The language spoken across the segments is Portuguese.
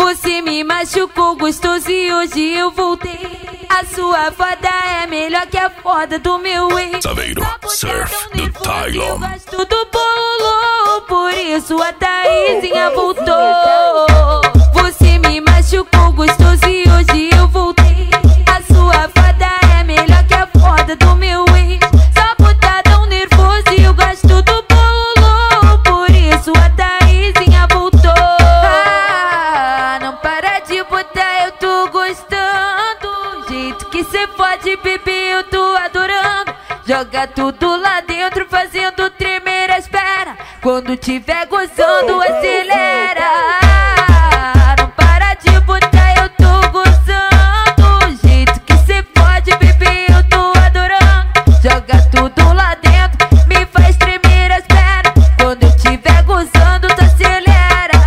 Você me machucou gostoso e hoje eu voltei. A sua foda é melhor que a foda do meu ex. Saveiro Surf do Tylon. Eu gosto do bolo, por isso a Thaisinha voltou. Você me machucou gostoso e hoje eu voltei. A sua foda é melhor que a foda do meu ex. Só putadão nervoso e eu gosto do bolo, por isso a Thaisinha voltou. Ah, não para de botar, eu tô gostando. Jeito que cê pode beber, eu tô adorando. Joga tudo lá dentro, fazendo tremer as pernas. Quando tiver gozando, acelera. Não para de botar, eu tô gozando. Jeito que cê pode beber, eu tô adorando. Joga tudo lá dentro, me faz tremer as pernas. Quando eu tiver gozando, tu acelera.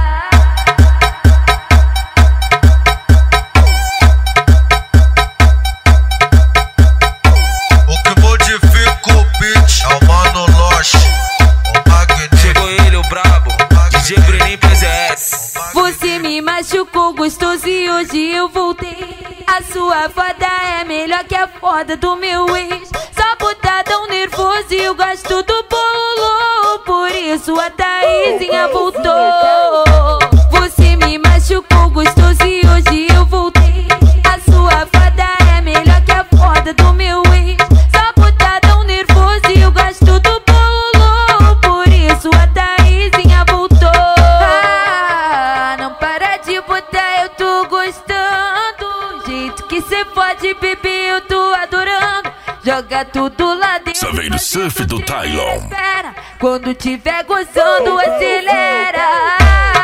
O que modifica o beat é o Mano Loche, o Magnífico. Chegou ele, o brabo, DJ Brenin PZS. Você me machucou gostoso e hoje eu voltei. A sua foda é melhor que a foda do meu ex. Só putadão nervoso e eu gosto do bolo, por isso a Thaisinha voltou. Você me machucou gostoso e hoje eu voltei. A sua foda é melhor que a foda do meu ex. Só putadão nervoso e eu gosto do bolo, por isso a Thaisinha voltou. Ah, não para de botar, eu tô gostando. Jeito que cê pode beber, eu tô adorando. Joga tudo lá dentro. Saveiro Surf do Tylon. Quando tiver gozando, acelera.